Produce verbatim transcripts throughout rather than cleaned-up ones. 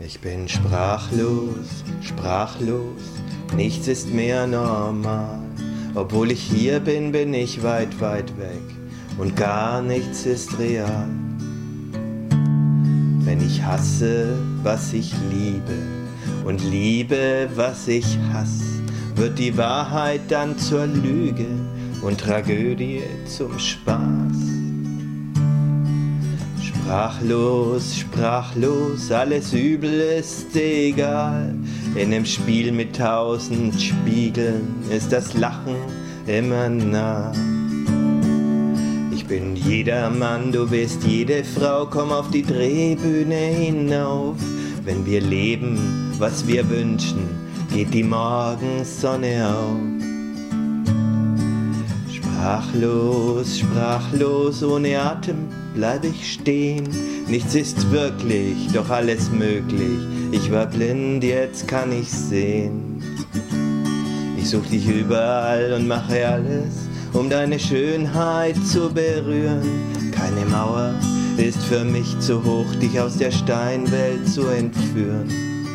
Ich bin sprachlos, sprachlos, nichts ist mehr normal. Obwohl ich hier bin, bin ich weit, weit weg und gar nichts ist real. Wenn ich hasse, was ich liebe und liebe, was ich hasse, wird die Wahrheit dann zur Lüge und Tragödie zum Spaß. Sprachlos, sprachlos, alles Übel ist egal. In dem Spiel mit tausend Spiegeln ist das Lachen immer nah. Ich bin jeder Mann, du bist jede Frau, komm auf die Drehbühne hinauf. Wenn wir leben, was wir wünschen, geht die Morgensonne auf. Sprachlos, sprachlos, ohne Atem bleib ich stehen. Nichts ist wirklich, doch alles möglich. Ich war blind, jetzt kann ich sehen. Ich such dich überall und mache alles, um deine Schönheit zu berühren. Keine Mauer ist für mich zu hoch, dich aus der Steinwelt zu entführen.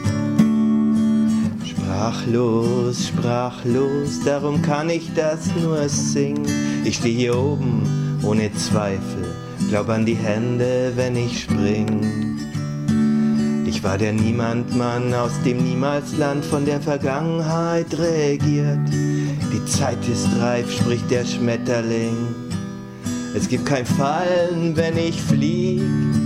Sprachlos, sprachlos, darum kann ich das nur singen. Ich steh hier oben ohne Zweifel, glaub an die Hände, wenn ich spring. Ich war der Niemandmann aus dem Niemalsland, von der Vergangenheit regiert. Die Zeit ist reif, spricht der Schmetterling. Es gibt kein Fallen, wenn ich flieg.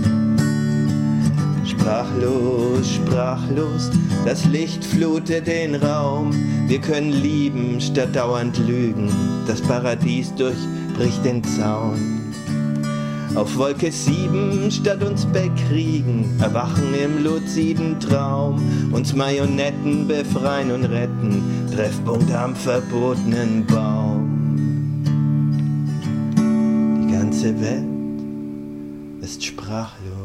Sprachlos, sprachlos, das Licht flutet den Raum. Wir können lieben, statt dauernd lügen. Das Paradies durchbricht den Zaun. Auf Wolke sieben statt uns bekriegen, erwachen im luziden Traum. Uns Marionetten befreien und retten, Treffpunkt am verbotenen Baum. Die ganze Welt ist sprachlos.